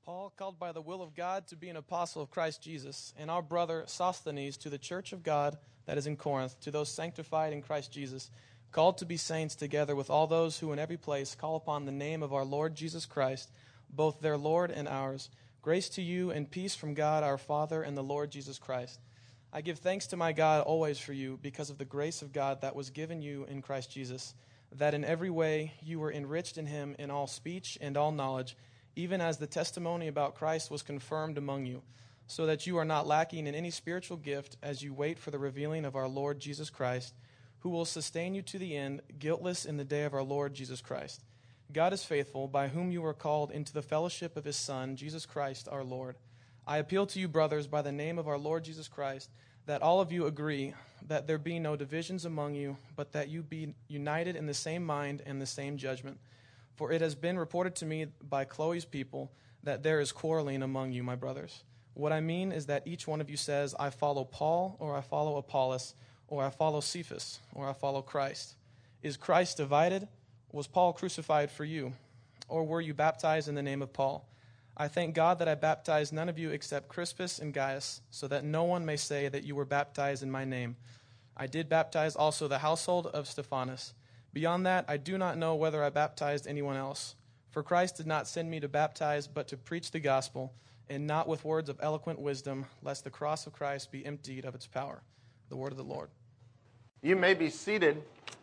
Paul, called by the will of God to be an apostle of Christ Jesus, and our brother Sosthenes to the church of God that is in Corinth, to those sanctified in Christ Jesus, called to be saints, together with all those who in every place call upon the name of our Lord Jesus Christ, both their Lord and ours. Grace to you and peace from God our Father and the Lord Jesus Christ. I give thanks to my God always for you, because of the grace of God that was given you in Christ Jesus, that in every way you were enriched in him in all speech and all knowledge, even as the testimony about Christ was confirmed among you, so that you are not lacking in any spiritual gift as you wait for the revealing of our Lord Jesus Christ, who will sustain you to the end, guiltless in the day of our Lord Jesus Christ. God is faithful, by whom you were called into the fellowship of his Son, Jesus Christ our Lord. I appeal to you, brothers, by the name of our Lord Jesus Christ, that all of you agree, that there be no divisions among you, but that you be united in the same mind and the same judgment. For it has been reported to me by Chloe's people that there is quarreling among you, my brothers. What I mean is that each one of you says, I follow Paul, or I follow Apollos, or I follow Cephas, or I follow Christ. Is Christ divided? Was Paul crucified for you? Or were you baptized in the name of Paul? I thank God that I baptized none of you except Crispus and Gaius, so that no one may say that you were baptized in my name. I did baptize also the household of Stephanas. Beyond that, I do not know whether I baptized anyone else. For Christ did not send me to baptize, but to preach the gospel, and not with words of eloquent wisdom, lest the cross of Christ be emptied of its power. The word of the Lord. You may be seated.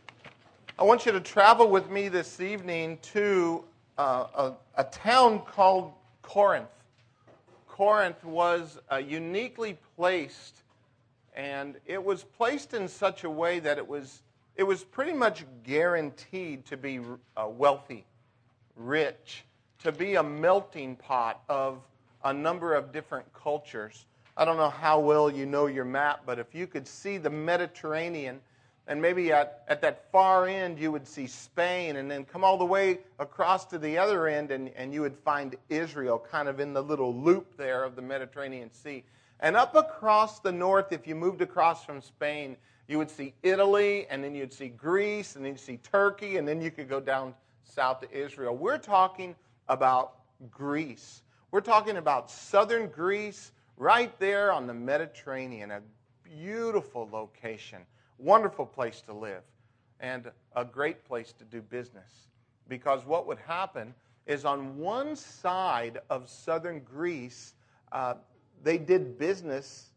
I want you to travel with me this evening to a town called Corinth. Corinth was uniquely placed, and it was placed in such a way that it was pretty much guaranteed to be wealthy, rich, to be a melting pot of a number of different cultures. I don't know how well you know your map, but if you could see the Mediterranean, and maybe at that far end you would see Spain, and then come all the way across to the other end, and you would find Israel kind of in the little loop there of the Mediterranean Sea. And up across the north, if you moved across from Spain, you would see Italy, and then you'd see Greece, and then you'd see Turkey, and then you could go down south to Israel. We're talking about Greece. We're talking about southern Greece, right there on the Mediterranean, a beautiful location, wonderful place to live, and a great place to do business. Because what would happen is on one side of southern Greece, they did business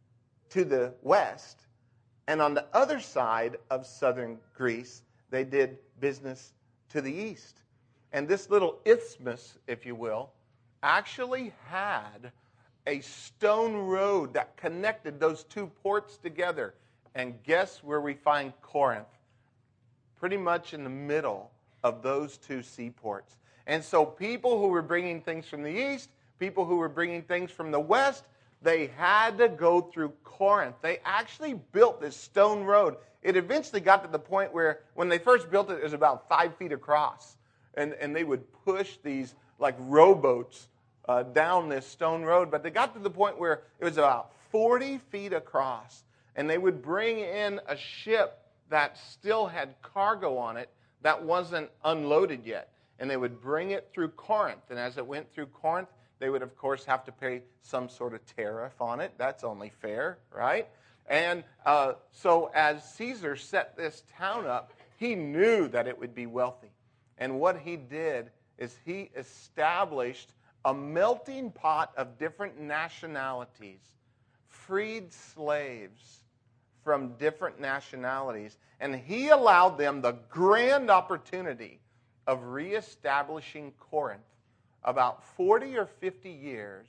to the west, and on the other side of southern Greece, they did business to the east. And this little isthmus, if you will, actually had a stone road that connected those two ports together. And guess where we find Corinth? Pretty much in the middle of those two seaports. And so people who were bringing things from the east, people who were bringing things from the west, they had to go through Corinth. They actually built this stone road. It eventually got to the point where when they first built it, it was about 5 feet across. And they would push these like rowboats down this stone road. But they got to the point where it was about 40 feet across. And they would bring in a ship that still had cargo on it that wasn't unloaded yet. And they would bring it through Corinth. And as it went through Corinth, they would, of course, have to pay some sort of tariff on it. That's only fair, right? And so as Caesar set this town up, he knew that it would be wealthy. And what he did is he established a melting pot of different nationalities, freed slaves from different nationalities, and he allowed them the grand opportunity of reestablishing Corinth about 40 or 50 years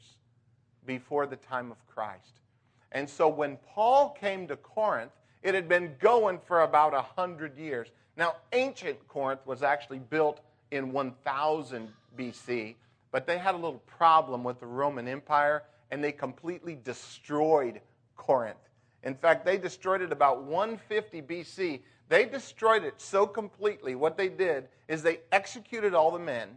before the time of Christ. And so when Paul came to Corinth, it had been going for about 100 years. Now, ancient Corinth was actually built in 1000 BC, but they had a little problem with the Roman Empire, and they completely destroyed Corinth. In fact, they destroyed it about 150 BC. They destroyed it so completely, what they did is they executed all the men,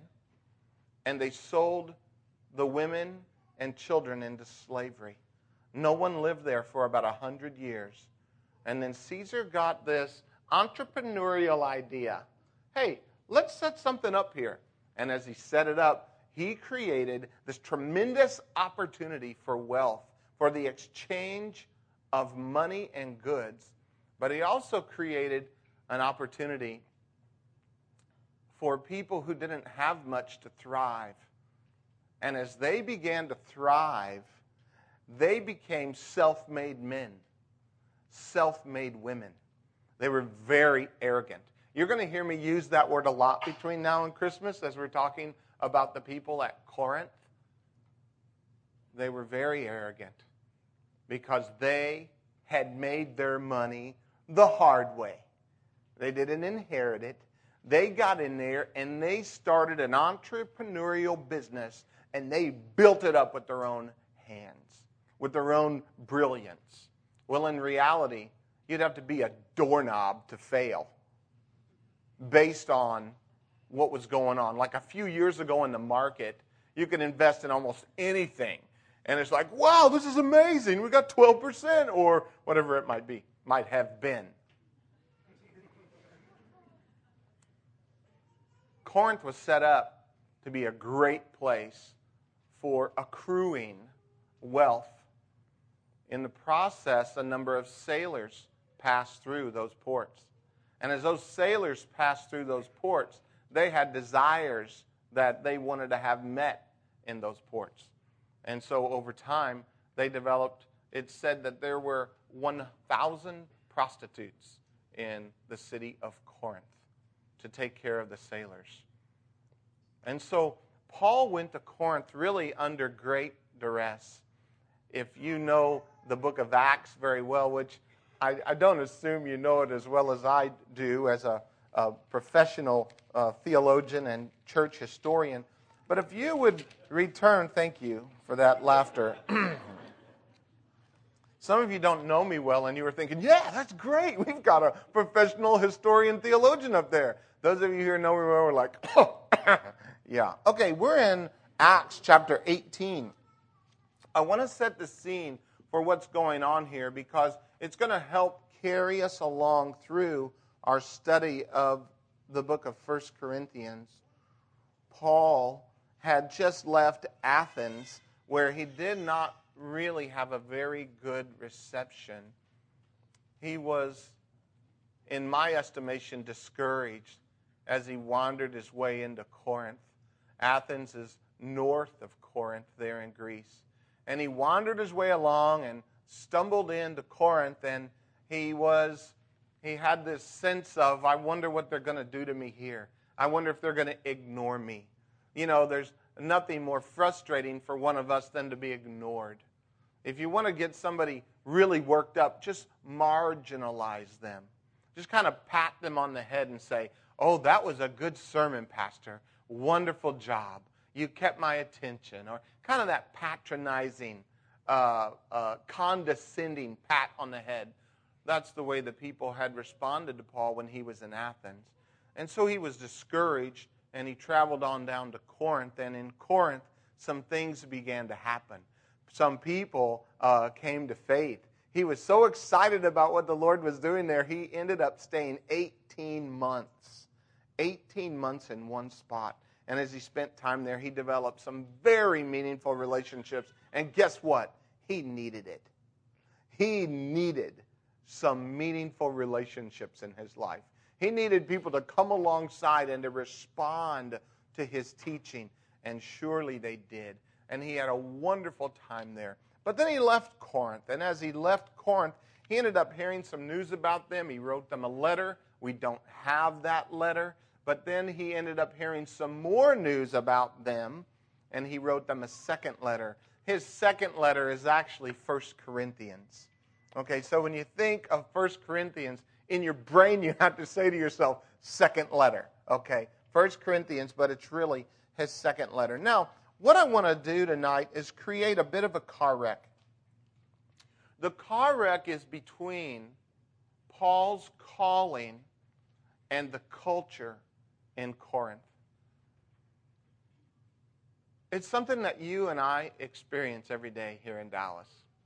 and they sold the women and children into slavery. No one lived there for about 100 years. And then Caesar got this entrepreneurial idea. Hey, let's set something up here. And as he set it up, he created this tremendous opportunity for wealth, for the exchange of money and goods. But he also created an opportunity for people who didn't have much to thrive. And as they began to thrive, they became self-made men, self-made women. They were very arrogant. You're going to hear me use that word a lot between now and Christmas as we're talking about the people at Corinth. They were very arrogant because they had made their money the hard way. They didn't inherit it. They got in there and they started an entrepreneurial business, and they built it up with their own hands, with their own brilliance. Well, in reality, you'd have to be a doorknob to fail based on what was going on. Like a few years ago in the market, you could invest in almost anything. And it's like, wow, this is amazing. We got 12% or whatever it might have been. Corinth was set up to be a great place for accruing wealth. In the process, a number of sailors passed through those ports. And as those sailors passed through those ports, they had desires that they wanted to have met in those ports. And so over time, they developed, it's said that there were 1,000 prostitutes in the city of Corinth to take care of the sailors. And so Paul went to Corinth really under great duress. If you know the book of Acts very well, which I don't assume you know it as well as I do as a professional theologian and church historian, but if you would return, thank you for that laughter. Some of you don't know me well, and you were thinking, yeah, that's great. We've got a professional historian theologian up there. Those of you who know me well are like, oh, yeah. Okay, we're in Acts chapter 18. I want to set the scene for what's going on here because it's going to help carry us along through our study of the book of 1 Corinthians. Paul had just left Athens, where he did not really have a very good reception. He was, in my estimation, discouraged as he wandered his way into Corinth. Athens is north of Corinth there in Greece. And he wandered his way along and stumbled into Corinth, and he had this sense of, I wonder what they're going to do to me here. I wonder if they're going to ignore me. You know, there's nothing more frustrating for one of us than to be ignored. If you want to get somebody really worked up, just marginalize them. Just kind of pat them on the head and say, oh, that was a good sermon, Pastor. Wonderful job. You kept my attention. Or kind of that patronizing, condescending pat on the head. That's the way the people had responded to Paul when he was in Athens. And so he was discouraged, and he traveled on down to Corinth. And in Corinth, some things began to happen. Some people came to faith. He was so excited about what the Lord was doing there, he ended up staying 18 months. 18 months in one spot. And as he spent time there, he developed some very meaningful relationships. And guess what? He needed it. He needed some meaningful relationships in his life. He needed people to come alongside and to respond to his teaching. And surely they did. And he had a wonderful time there. But then he left Corinth. And as he left Corinth, he ended up hearing some news about them. He wrote them a letter. We don't have that letter. But then he ended up hearing some more news about them, and he wrote them a second letter. His second letter is actually 1 Corinthians. Okay, so when you think of 1 Corinthians, in your brain you have to say to yourself, second letter. Okay, 1 Corinthians, but it's really his second letter. Now, what I want to do tonight is create a bit of a car wreck. The car wreck is between Paul's calling and the culture in Corinth. It's something that you and I experience every day here in Dallas.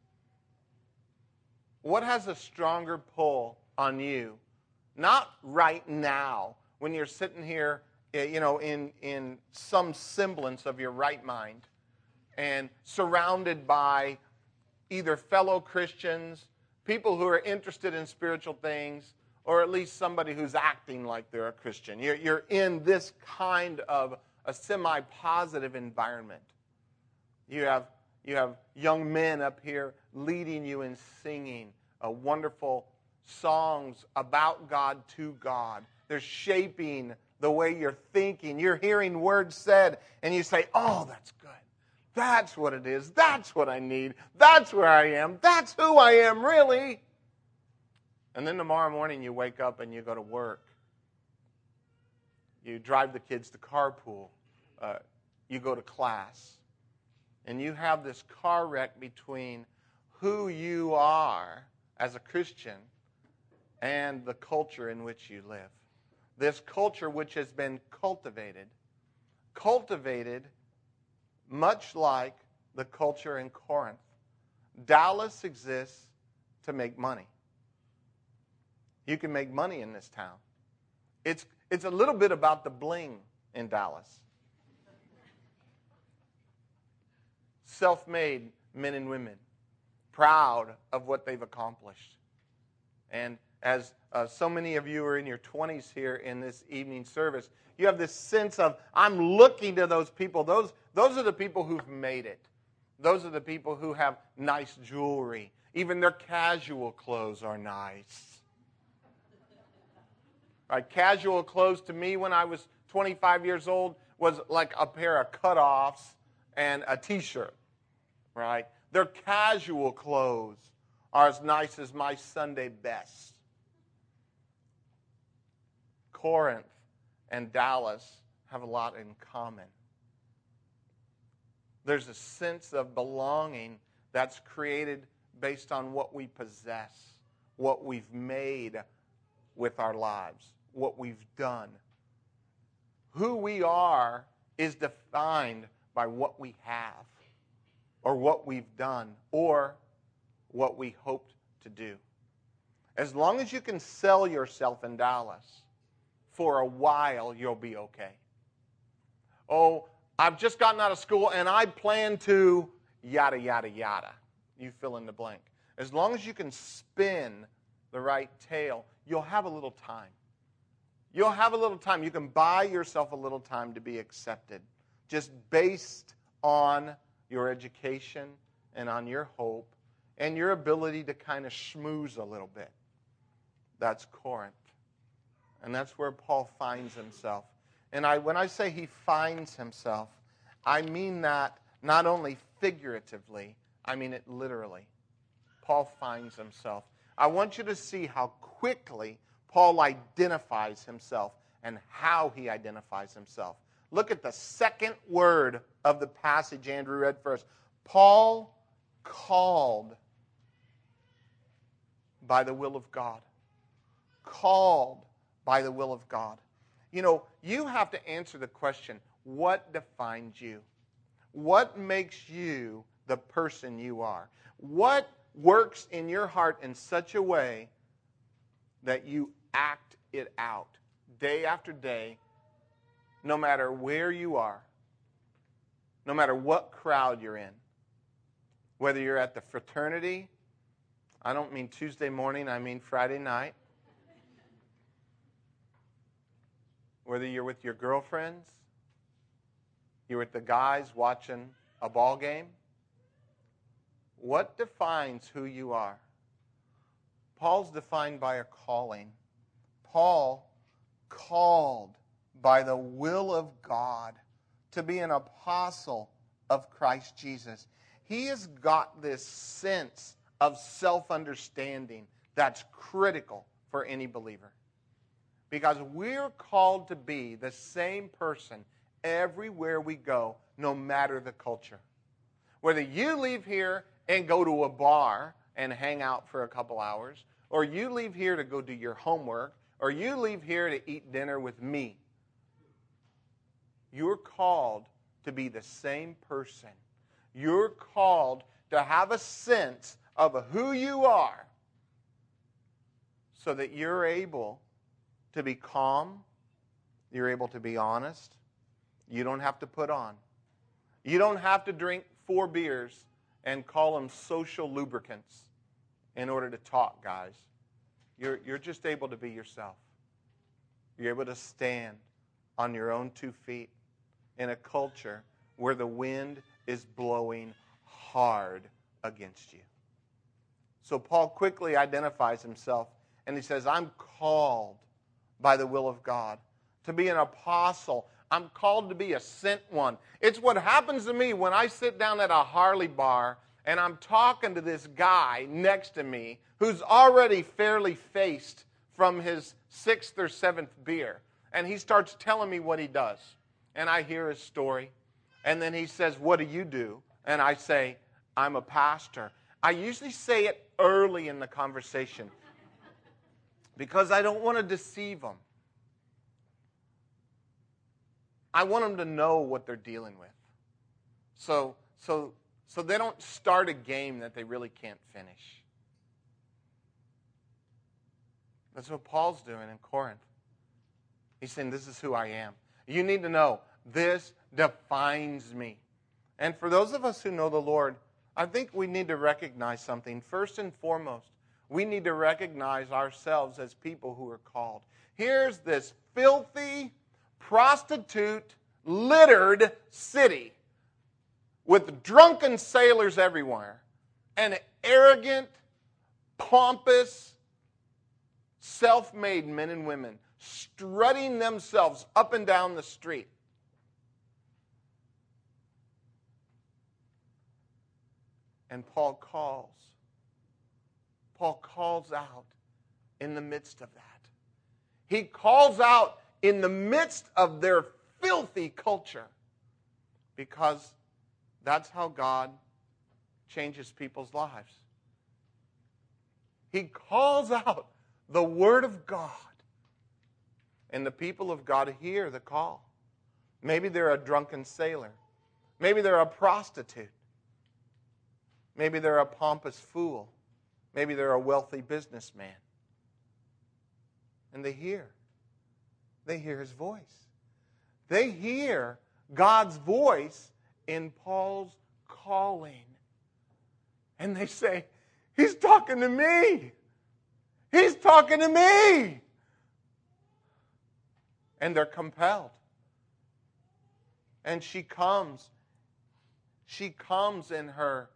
What has a stronger pull on you? Not right now, when you're sitting here in some semblance of your right mind, and surrounded by either fellow Christians, people who are interested in spiritual things, or at least somebody who's acting like they're a Christian. You're in this kind of a semi-positive environment. You have young men up here leading you in singing wonderful songs about God to God. They're shaping the way you're thinking. You're hearing words said, and you say, oh, that's good. That's what it is. That's what I need. That's where I am. That's who I am, really. And then tomorrow morning you wake up and you go to work. You drive the kids to carpool. You go to class. And you have this car wreck between who you are as a Christian and the culture in which you live. This culture which has been cultivated much like the culture in Corinth. Dallas exists to make money. You can make money in this town. It's a little bit about the bling in Dallas. Self-made men and women, proud of what they've accomplished. And as so many of you are in your 20s here in this evening service, you have this sense of, I'm looking to those people. Those are the people who've made it. Those are the people who have nice jewelry. Even their casual clothes are nice. Right? Casual clothes to me when I was 25 years old was like a pair of cutoffs and a T-shirt. Right? Their casual clothes are as nice as my Sunday best. Corinth and Dallas have a lot in common. There's a sense of belonging that's created based on what we possess, what we've made with our lives, what we've done. Who we are is defined by what we have, or what we've done, or what we hoped to do. As long as you can sell yourself in Dallas, for a while you'll be okay. Oh, I've just gotten out of school and I plan to yada, yada, yada. You fill in the blank. As long as you can spin the right tale, you'll have a little time. You'll have a little time. You can buy yourself a little time to be accepted, just based on your education and on your hope and your ability to kind of schmooze a little bit. That's Corinth. And that's where Paul finds himself. And when I say he finds himself, I mean that not only figuratively, I mean it literally. Paul finds himself. I want you to see how quickly Paul identifies himself and how he identifies himself. Look at the second word of the passage Andrew read first. Paul called by the will of God. Called by the will of God. You know, you have to answer the question, what defines you? What makes you the person you are? What works in your heart in such a way that you act it out day after day, no matter where you are, no matter what crowd you're in? Whether you're at the fraternity, I don't mean Tuesday morning, I mean Friday night. Whether you're with your girlfriends, you're with the guys watching a ball game. What defines who you are? Paul's defined by a calling. Paul called by the will of God to be an apostle of Christ Jesus. He has got this sense of self-understanding that's critical for any believer. Because we're called to be the same person everywhere we go, no matter the culture. Whether you leave here and go to a bar and hang out for a couple hours, or you leave here to go do your homework, or you leave here to eat dinner with me, you're called to be the same person. You're called to have a sense of who you are so that you're able to be calm You're able to be honest. You don't have to put on. You don't have to drink 4 beers and call them social lubricants in order to talk, guys. You're just able to be yourself. You're able to stand on your own 2 feet in a culture where the wind is blowing hard against you. So Paul quickly identifies himself, and he says, I'm called by the will of God to be an apostle. I'm called to be a sent one. It's what happens to me when I sit down at a Harley bar and I'm talking to this guy next to me who's already fairly faced from his 6th or 7th beer. And he starts telling me what he does. And I hear his story. And then he says, what do you do? And I say, I'm a pastor. I usually say it early in the conversation because I don't want to deceive them. I want them to know what they're dealing with. So they don't start a game that they really can't finish. That's what Paul's doing in Corinth. He's saying, this is who I am. You need to know, this defines me. And for those of us who know the Lord, I think we need to recognize something. First and foremost, we need to recognize ourselves as people who are called. Here's this filthy, prostitute-littered city with drunken sailors everywhere and arrogant, pompous, self-made men and women strutting themselves up and down the street. And Paul calls out in the midst of that. He calls out in the midst of their filthy culture, because that's how God changes people's lives. He calls out the Word of God, and the people of God hear the call. Maybe they're a drunken sailor. Maybe they're a prostitute. Maybe they're a pompous fool. Maybe they're a wealthy businessman. And they hear his voice. They hear God's voice in Paul's calling. And they say, he's talking to me. He's talking to me. And they're compelled. And she comes. She comes in her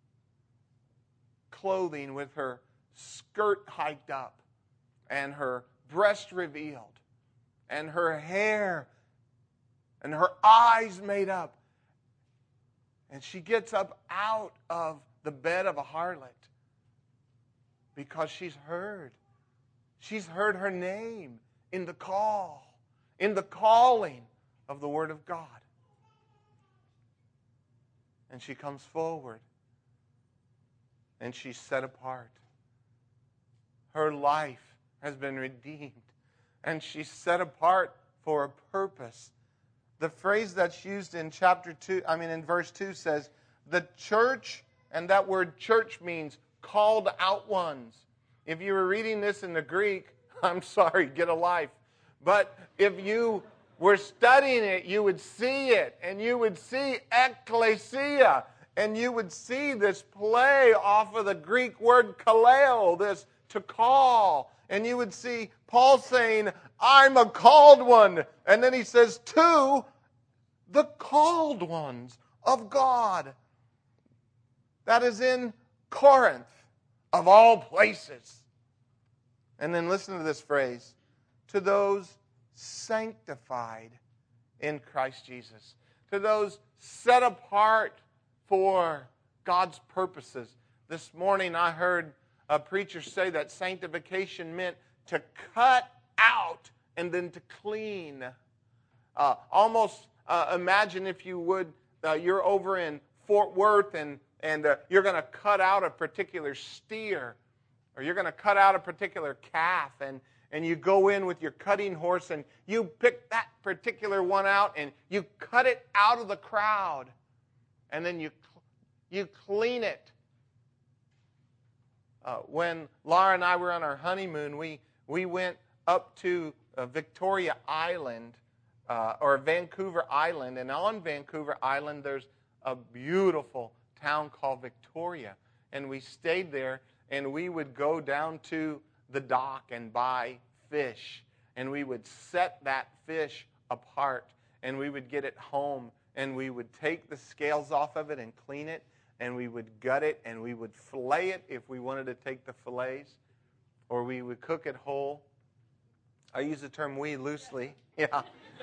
clothing with her skirt hiked up and her breast revealed and her hair and her eyes made up. And she gets up out of the bed of a harlot because she's heard. She's heard her name in the call, in the calling of the Word of God. And she comes forward. And she's set apart. Her life has been redeemed. And she's set apart for a purpose. The phrase that's used in in verse 2 says, the church, and that word church means called out ones. If you were reading this in the Greek, I'm sorry, get a life. But if you were studying it, you would see it. And you would see ekklesia. And you would see this play off of the Greek word kaleo, this to call. And you would see Paul saying, I'm a called one. And then he says, to the called ones of God. That is in Corinth, of all places. And then listen to this phrase, to those sanctified in Christ Jesus. To those set apart for God's purposes. This morning I heard a preacher say that sanctification meant to cut out and then to clean. Almost imagine, if you would, you're over in Fort Worth and you're going to cut out a particular steer, or you're going to cut out a particular calf, and you go in with your cutting horse and you pick that particular one out and you cut it out of the crowd. And then you clean it. When Laura and I were on our honeymoon, we went up to Victoria Island or Vancouver Island. And on Vancouver Island, there's a beautiful town called Victoria. And we stayed there, and we would go down to the dock and buy fish. And we would set that fish apart, and we would get it home, and we would take the scales off of it and clean it, and we would gut it, and we would fillet it if we wanted to take the fillets, or we would cook it whole. I use the term we loosely. Yeah.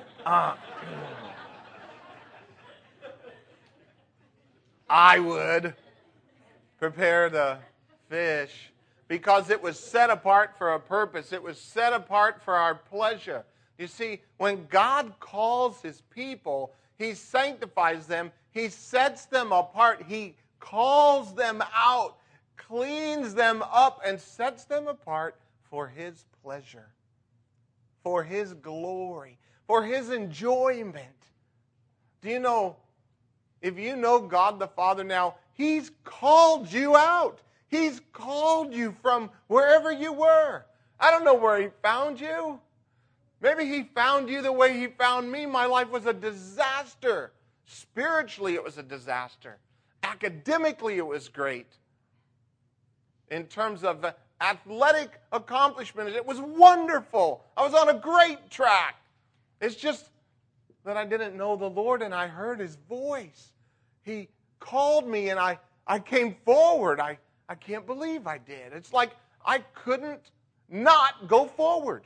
I would prepare the fish because it was set apart for a purpose. It was set apart for our pleasure. You see, when God calls His people, He sanctifies them. He sets them apart. He calls them out, cleans them up, and sets them apart for His pleasure, for His glory, for His enjoyment. Do you know, if you know God the Father now, He's called you out. He's called you from wherever you were. I don't know where He found you. Maybe He found you the way He found me. My life was a disaster. Spiritually, it was a disaster. Academically, it was great. In terms of athletic accomplishments, it was wonderful. I was on a great track. It's just that I didn't know the Lord, and I heard His voice. He called me, and I came forward. I can't believe I did. It's like I couldn't not go forward.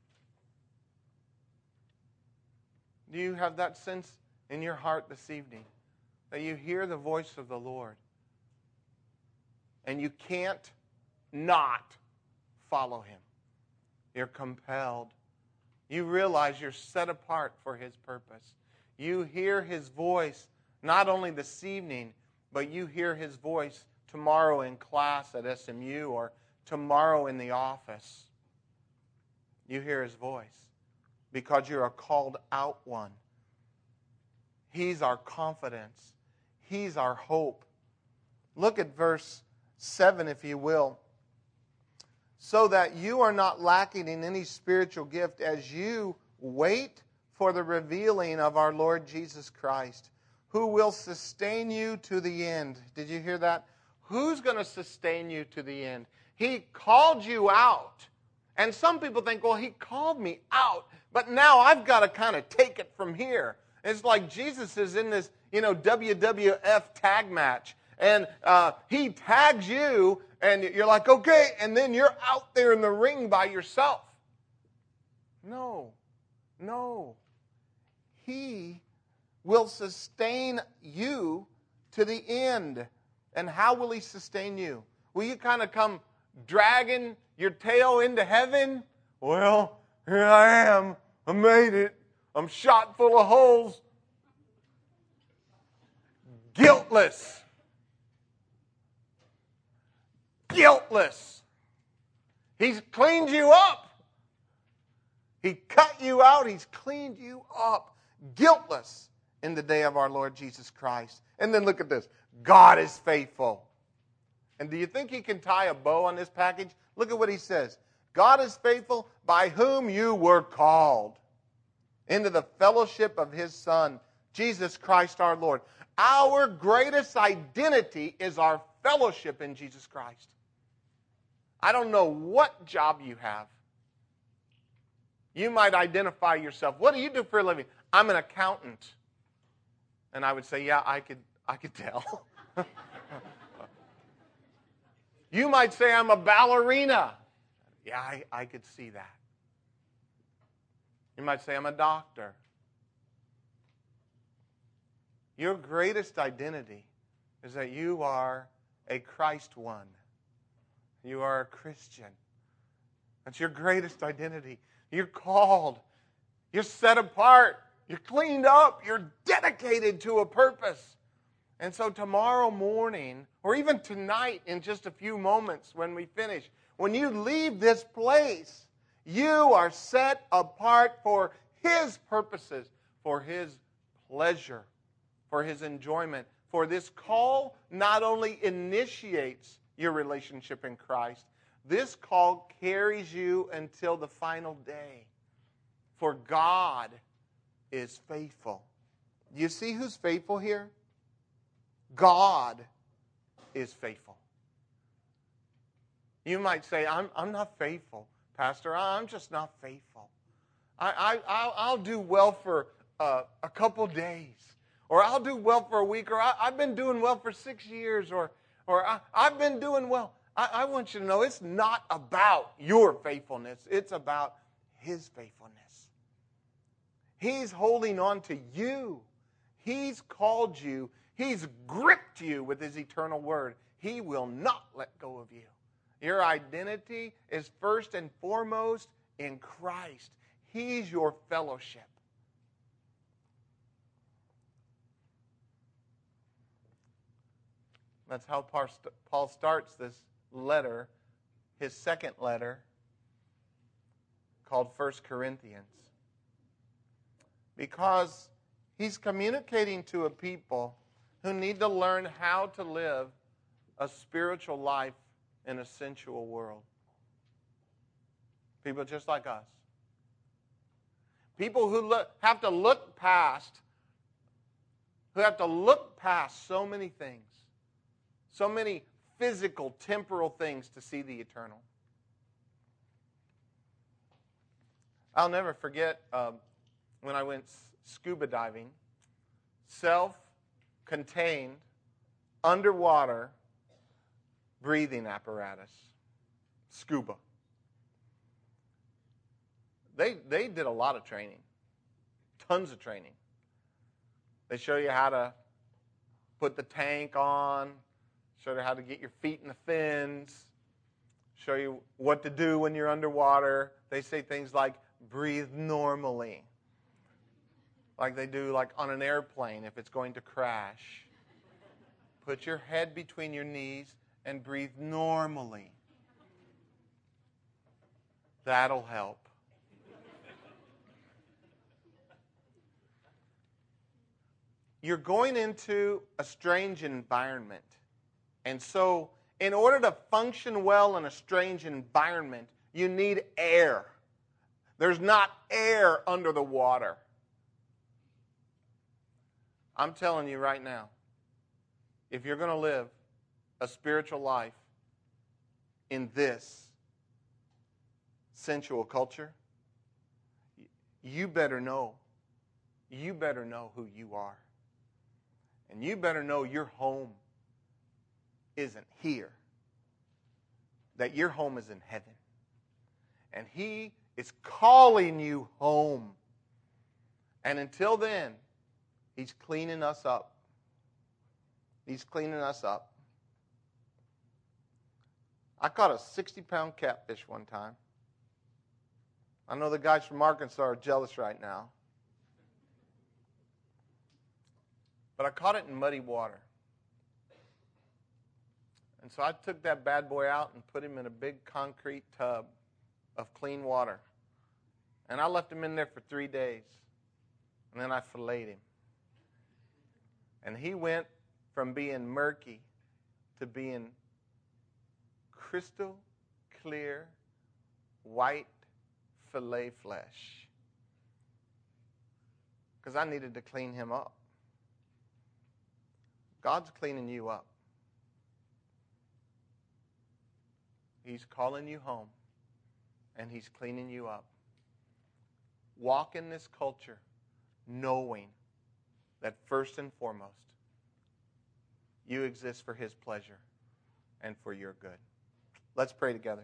Do you have that sense in your heart this evening that you hear the voice of the Lord and you can't not follow Him? You're compelled. You realize you're set apart for His purpose. You hear His voice not only this evening, but you hear His voice tomorrow in class at SMU or tomorrow in the office. You hear His voice because you're a called out one. He's our confidence. He's our hope. Look at verse 7, if you will. So that you are not lacking in any spiritual gift as you wait for the revealing of our Lord Jesus Christ, who will sustain you to the end. Did you hear that? Who's going to sustain you to the end? He called you out. And some people think, well, He called me out, but now I've got to kind of take it from here. It's like Jesus is in this, WWF tag match. And He tags you, and you're like, okay, and then you're out there in the ring by yourself. No. He will sustain you to the end. And how will He sustain you? Will you kind of come dragging your tail into heaven? Well, here I am. I made it. I'm shot full of holes. Guiltless. He's cleaned you up. He cut you out. He's cleaned you up. Guiltless in the day of our Lord Jesus Christ. And then look at this. God is faithful. And do you think He can tie a bow on this package? Look at what He says. God is faithful, by whom you were called into the fellowship of His Son, Jesus Christ our Lord. Our greatest identity is our fellowship in Jesus Christ. I don't know what job you have. You might identify yourself. What do you do for a living? I'm an accountant. And I would say, yeah, I could tell. You might say, I'm a ballerina. Yeah, I could see that. You might say, I'm a doctor. Your greatest identity is that you are a Christ one. You are a Christian. That's your greatest identity. You're called. You're set apart. You're cleaned up. You're dedicated to a purpose. And so tomorrow morning, or even tonight in just a few moments when we finish, when you leave this place, you are set apart for His purposes, for His pleasure, for His enjoyment. For this call not only initiates your relationship in Christ, this call carries you until the final day. For God is faithful. Do you see who's faithful here? God is faithful. You might say, I'm not faithful, Pastor. I'm just not faithful. I'll do well for a couple days. Or I'll do well for a week. Or I've been doing well for 6 years. Or I've been doing well. I want you to know it's not about your faithfulness. It's about His faithfulness. He's holding on to you. He's called you. He's gripped you with His eternal word. He will not let go of you. Your identity is first and foremost in Christ. He's your fellowship. That's how Paul starts this letter, his second letter, called 1 Corinthians. Because he's communicating to a people who need to learn how to live a spiritual life in a sensual world. People just like us. People who have to look past so many things, so many physical, temporal things to see the eternal. I'll never forget when I went scuba diving, self-contained, underwater breathing apparatus, scuba. They did a lot of training, tons of training. They show you how to put the tank on, show you how to get your feet in the fins, show you what to do when you're underwater. They say things like, breathe normally, like they do like on an airplane if it's going to crash. Put your head between your knees and breathe normally. That'll help. You're going into a strange environment. And so, in order to function well in a strange environment, you need air. There's not air under the water. I'm telling you right now, if you're going to live a spiritual life in this sensual culture, you better know who you are. And you better know your home isn't here, that your home is in heaven. And He is calling you home. And until then, He's cleaning us up. He's cleaning us up. I caught a 60-pound catfish one time. I know the guys from Arkansas are jealous right now. But I caught it in muddy water. And so I took that bad boy out and put him in a big concrete tub of clean water. And I left him in there for 3 days. And then I filleted him. And he went from being murky to being crystal clear, white fillet flesh. Because I needed to clean him up. God's cleaning you up. He's calling you home, and He's cleaning you up. Walk in this culture knowing that first and foremost, you exist for His pleasure and for your good. Let's pray together.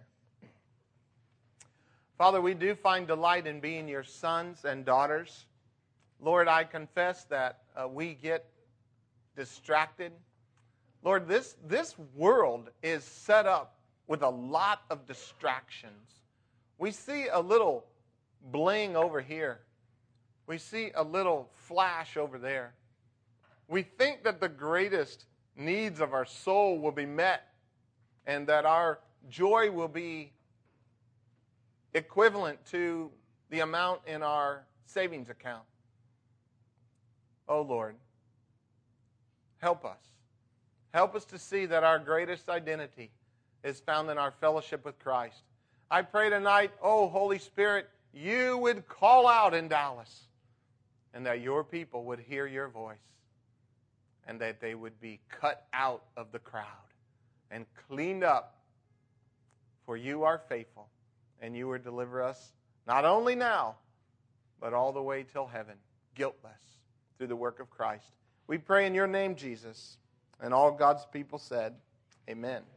Father, we do find delight in being your sons and daughters. Lord, I confess that we get distracted. Lord, this world is set up with a lot of distractions. We see a little bling over here. We see a little flash over there. We think that the greatest needs of our soul will be met and that our joy will be equivalent to the amount in our savings account. Oh, Lord, help us. Help us to see that our greatest identity is found in our fellowship with Christ. I pray tonight, oh, Holy Spirit, you would call out in Dallas and that your people would hear your voice, and that they would be cut out of the crowd and cleaned up. For you are faithful, and you will deliver us not only now, but all the way till heaven, guiltless, through the work of Christ. We pray in your name, Jesus. And all God's people said, amen.